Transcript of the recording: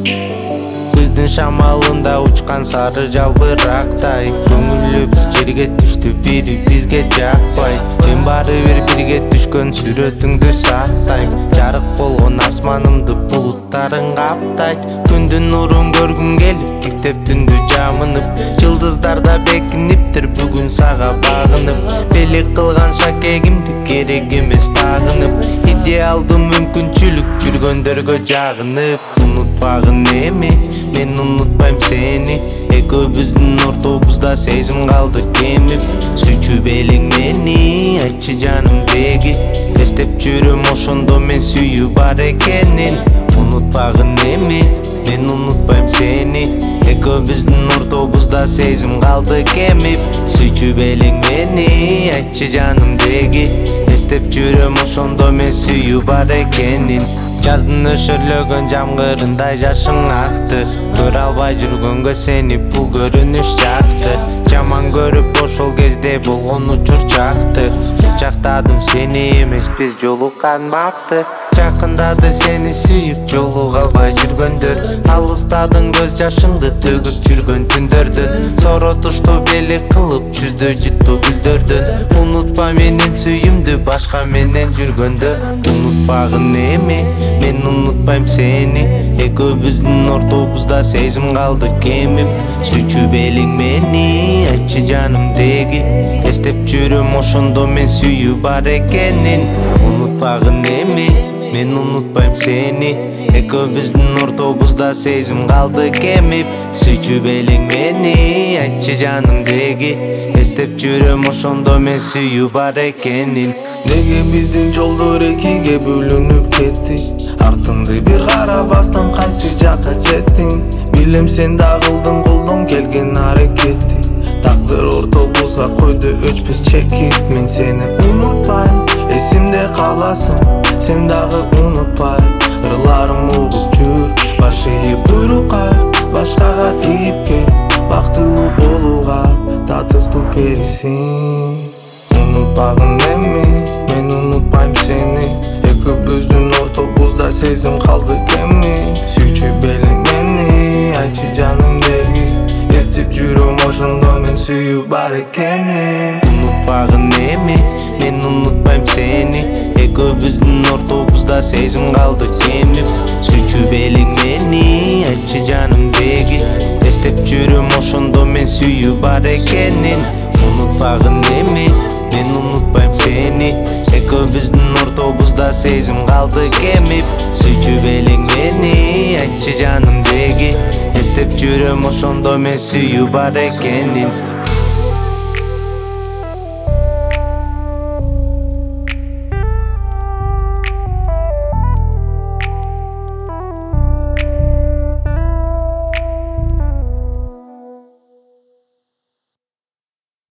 Күздүн шамалында учкан сары жалбырактай көңүлүбүз жерге түштү, бири бизге жакпай. Мен баары бир бирге түшкөн сүрөтүңдү сактайм. Жарык болгон асманымды булуттарың каптайт. Күндүн нурун көргүм келип, тиктеп түндү жамынып. Жылдыздарда бекиниптир бүгүн сага багынып. Белек кылган шакегимди керек эмес тагынып. Идеалдуу мүмкүнчүлүк жүргөндөргө жагынып. Унутпагын эми, мен унутпайм сени. Экөөбүздүн ортобузда сезим калды кемип. Сүйчүп элең мени, айтчы жанымдеги. Эстеп жүрөм ошондо мен сүйүү бар экенин. Унутпагын эми, мен унутпайм сени. Экөөбүздүн ортобузда сезим калды кемип. Сүйчүп элең мени, айтчы жанымдеги. Эстеп жүрөм ошондо мен сүйүү бар экенин. Жаздын өшөрлөгөн жамгырындай жашың акты. Көрө албай жүргөнгө сени бул көрүнүш жакты. Жаман көрүп ошол кезде болгон учур чакты. Кучактадым сени эмес, биз жолукканбакты. Жакындады сени сүйүп жолуга албай жүргөндөр. Алыстадың көз жашыңды төгүп жүргөн түндөрдөн. Соротушту белек кылып жүздө жыттуу гүлдөрдөн. Унутпа менин сүйүмдү башка менен жүргөндө. Унутпагын эми, мен унутпайм сени. Экөөбүздүн ортобузда сезим калды кемип. Сүйчүп элең мени, айтчы жанымдеги. Эстеп жүрөм ошондо мен сүйүү бар экенин. Унутпагын эми, мен унутпайм сени. Экөөбүздүн ортобузда сезим калды кемип. Сүйчүп элең мени, айтчы жанымдеги. Эстеп жүрөм ошондо мен сүйүү бар экенин. Неге биздин жолдор экиге бөлүнүп кетти? Артыңды бир карабастан кайсы жакка жеттиң? Билем сен да кылдың колдон келген аракетти. Тагдыр ортобузга койду өчпөс чекит. Мен сени унутпайм, эсимде каласың. Сен дагы унутпай, ырларым угуп жүр. Баш ийип буйрукка, башкага тийип кел. Бактылуу болууга татыктуу перисиң. Унутпагын эми, мен унутпайм сени. Экөөбүздүн ортобузда сезим калды кемип. Сүйчүп элең мени, айтчы жанымдеги. Эстеп жүрөм ошондо мен сүйүү бар экенин. Унутпагын эми, мен унутпайм сени. Экөөбүздүн ортобузда сезим калды кемип. Сүйчүп элең мени, айтчы жанымдеги. Эстеп жүрөм ошондо мен сүйүү бар экенин. Унутпагын эми, мен унутпайм сени. Экөөбүздүн ортобузда сезим калды кемип. Сүйчүп элең мени, айтчы жанымдеги. Эстеп жүрөм ошондо мен сүйүү бар экенин.